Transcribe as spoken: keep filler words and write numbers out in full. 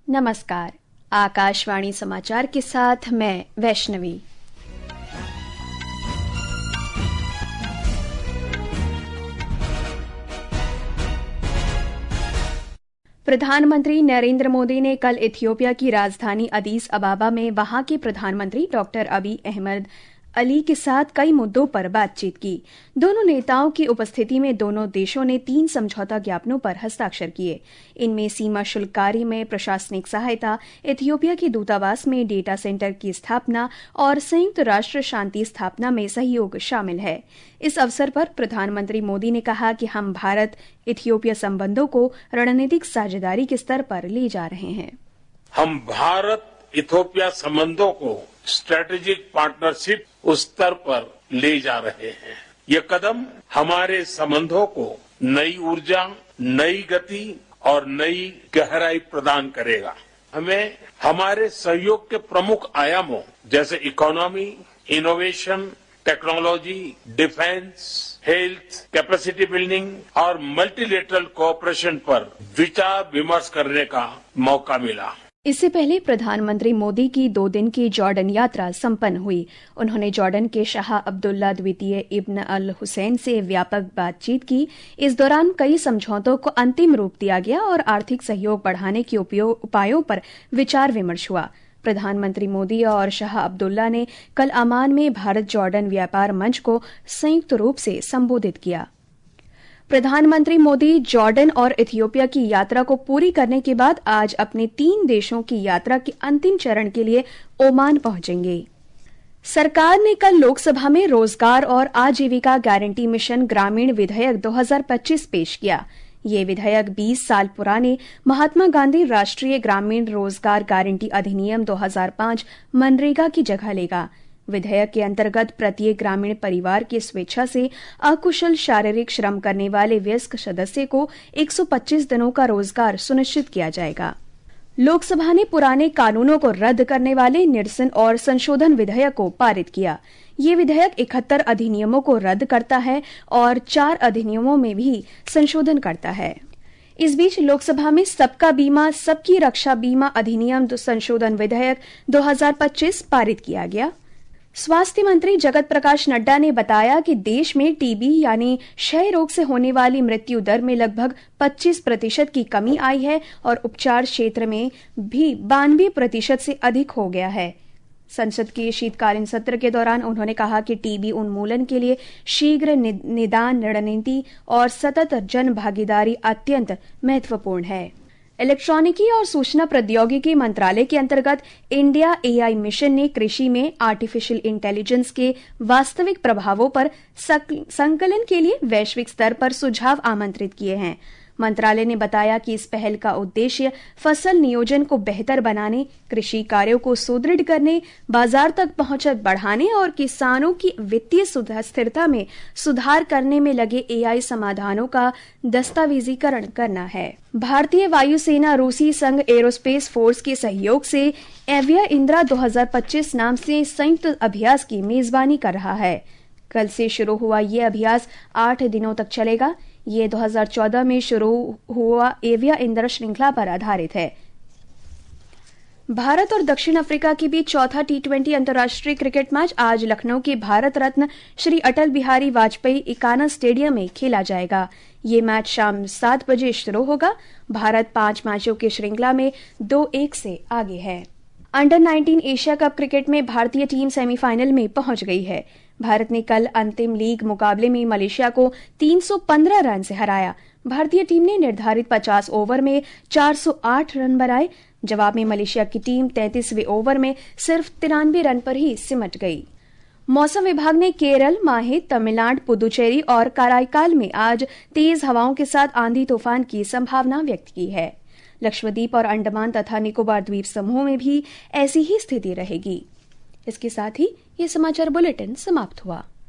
नमस्कार। आकाशवाणी समाचार के साथ मैं वैष्णवी। प्रधानमंत्री नरेंद्र मोदी ने कल इथियोपिया की राजधानी अदीस अबाबा में वहां के प्रधानमंत्री डॉक्टर अबी अहमद अली के साथ कई मुद्दों पर बातचीत की। दोनों नेताओं की उपस्थिति में दोनों देशों ने तीन समझौता ज्ञापनों पर हस्ताक्षर किए। इनमें सीमा शुल्क कार्य में प्रशासनिक सहायता, इथियोपिया के दूतावास में डेटा सेंटर की स्थापना और संयुक्त राष्ट्र शांति स्थापना में सहयोग शामिल है। इस अवसर पर प्रधानमंत्री मोदी ने कहा कि हम भारत इथियोपिया संबंधों को रणनीतिक साझेदारी के स्तर पर ले जा रहे हैं। हम भारत इथियोपिया संबंधों को स्ट्रेटेजिक पार्टनरशिप उस स्तर पर ले जा रहे हैं। ये कदम हमारे संबंधों को नई ऊर्जा, नई गति और नई गहराई प्रदान करेगा। हमें हमारे सहयोग के प्रमुख आयामों जैसे economy, innovation, technology, defence, health, capacity building और मल्टीलेटरल कोऑपरेशन पर विचार विमर्श करने का मौका मिला। इससे पहले प्रधानमंत्री मोदी की दो दिन की जॉर्डन यात्रा संपन्न हुई। उन्होंने जॉर्डन के शाह अब्दुल्ला द्वितीय इब्न अल हुसैन से व्यापक बातचीत की। इस दौरान कई समझौतों को अंतिम रूप दिया गया और आर्थिक सहयोग बढ़ाने के उपायों पर विचार विमर्श हुआ। प्रधानमंत्री मोदी और शाह अब्दुल्ला ने कल अमान में भारत जॉर्डन व्यापार मंच को संयुक्त रूप से संबोधित किया। प्रधानमंत्री मोदी जॉर्डन और इथियोपिया की यात्रा को पूरी करने के बाद आज अपने तीन देशों की यात्रा के अंतिम चरण के लिए ओमान पहुंचेंगे। सरकार ने कल लोकसभा में रोजगार और आजीविका गारंटी मिशन ग्रामीण विधेयक दो हज़ार पच्चीस पेश किया। ये विधेयक बीस साल पुराने महात्मा गांधी राष्ट्रीय ग्रामीण रोजगार गारंटी अधिनियम दो हज़ार पाँच मनरेगा की जगह लेगा। विधेयक के अंतर्गत प्रत्येक ग्रामीण परिवार की स्वेच्छा से अकुशल शारीरिक श्रम करने वाले वयस्क सदस्य को एक सौ पच्चीस दिनों का रोजगार सुनिश्चित किया जाएगा। लोकसभा ने पुराने कानूनों को रद्द करने वाले निरसन और संशोधन विधेयक को पारित किया। ये विधेयक इकहत्तर अधिनियमों को रद्द करता है और चार अधिनियमों में भी संशोधन करता है। इस बीच लोकसभा में सबका बीमा सबकी रक्षा बीमा अधिनियम संशोधन विधेयक दो हज़ार पच्चीस पारित किया गया। स्वास्थ्य मंत्री जगत प्रकाश नड्डा ने बताया कि देश में टीबी यानी क्षय रोग से होने वाली मृत्यु दर में लगभग पच्चीस प्रतिशत की कमी आई है और उपचार क्षेत्र में भी बानवे प्रतिशत से अधिक हो गया है। संसद के शीतकालीन सत्र के दौरान उन्होंने कहा कि टीबी उन्मूलन के लिए शीघ्र निदान रणनीति और सतत जन भागीदारी अत्यंत महत्वपूर्ण है। इलेक्ट्रॉनिकी और सूचना प्रौद्योगिकी मंत्रालय के अंतर्गत इंडिया एआई मिशन ने कृषि में आर्टिफिशियल इंटेलिजेंस के वास्तविक प्रभावों पर संकलन के लिए वैश्विक स्तर पर सुझाव आमंत्रित किए हैं। मंत्रालय ने बताया कि इस पहल का उद्देश्य फसल नियोजन को बेहतर बनाने, कृषि कार्यों को सुदृढ़ करने, बाजार तक पहुंच बढ़ाने और किसानों की वित्तीय स्थिरता में सुधार करने में लगे एआई समाधानों का दस्तावेजीकरण करना है। भारतीय वायुसेना रूसी संघ एरोस्पेस फोर्स के सहयोग से एविया इंदिरा दो हज़ार पच्चीस नाम से संयुक्त अभ्यास की मेजबानी कर रहा है। कल से शुरू हुआ ये अभ्यास आठ दिनों तक चलेगा। ये दो हज़ार चौदह में शुरू हुआ एविया इंदिरा श्रृंखला पर आधारित है। भारत और दक्षिण अफ्रीका के बीच चौथा टी ट्वेंटी अंतर्राष्ट्रीय क्रिकेट मैच आज लखनऊ के भारत रत्न श्री अटल बिहारी वाजपेयी इकाना स्टेडियम में खेला जाएगा। ये मैच शाम सात बजे शुरू होगा। भारत पांच मैचों की श्रृंखला में दो एक से आगे है। Under nineteen Asia cup cricket में भारतीय टीम सेमीफाइनल में पहुंच गई है। भारत ने कल अंतिम लीग मुकाबले में मलेशिया को तीन सौ पंद्रह रन से हराया। भारतीय टीम ने निर्धारित पचास ओवर में चार सौ आठ रन बनाए। जवाब में मलेशिया की टीम तैंतीसवें ओवर में सिर्फ तिरानवे रन पर ही सिमट गई। मौसम विभाग ने केरल, माहे, तमिलनाडु, पुदुचेरी और कराईकाल में आज तेज हवाओं के साथ आंधी तूफान की संभावना व्यक्त की है। लक्षद्वीप और अंडमान तथा निकोबार द्वीप समूह में भी ऐसी ही स्थिति रहेगी। इसके साथ ही ये समाचार बुलेटिन समाप्त हुआ।